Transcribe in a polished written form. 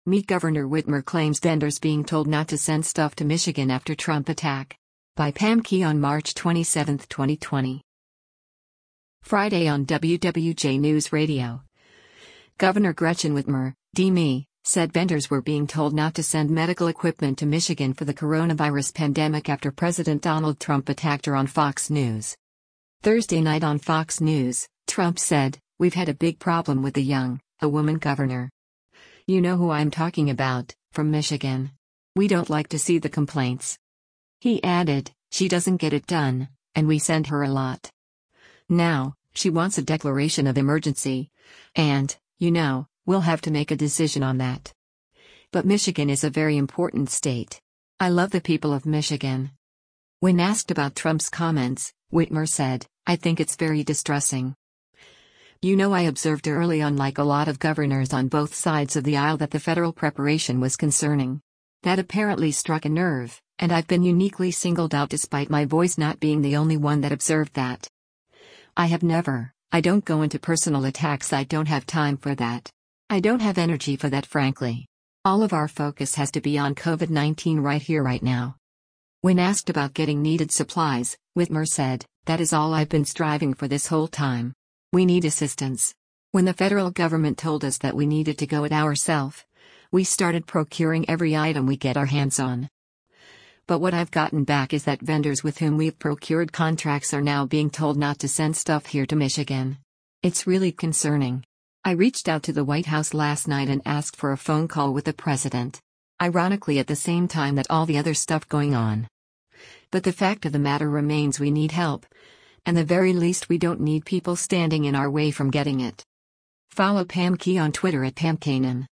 Meet Governor Whitmer claims vendors being told not to send stuff to Michigan after Trump attack. By Pam Key on March 27, 2020. Friday on WWJ News Radio. Governor Gretchen Whitmer, D.M., said vendors were being told not to send medical equipment to Michigan for the coronavirus pandemic after President Donald Trump attacked her on Fox News. Thursday night on Fox News, Trump said, "We've had a big problem with a woman governor. You know who I'm talking about, from Michigan. We don't like to see the complaints." He added, "She doesn't get it done, and we send her a lot. Now, she wants a declaration of emergency. And, we'll have to make a decision on that. But Michigan is a very important state. I love the people of Michigan." When asked about Trump's comments, Whitmer said, "I think it's very distressing. I observed early on, like a lot of governors on both sides of the aisle, that the federal preparation was concerning. That apparently struck a nerve, and I've been uniquely singled out despite my voice not being the only one that observed that. I don't go into personal attacks. I don't have time for that. I don't have energy for that, frankly. All of our focus has to be on COVID-19 right here, right now." When asked about getting needed supplies, Whitmer said, "That is all I've been striving for this whole time. We need assistance. When the federal government told us that we needed to go it ourselves, we started procuring every item we get our hands on. But what I've gotten back is that vendors with whom we've procured contracts are now being told not to send stuff here to Michigan. It's really concerning. I reached out to the White House last night and asked for a phone call with the president. Ironically, at the same time that all the other stuff going on. But the fact of the matter remains, we need help. And the very least, we don't need people standing in our way from getting it." Follow Pam Key on Twitter at PamKanan.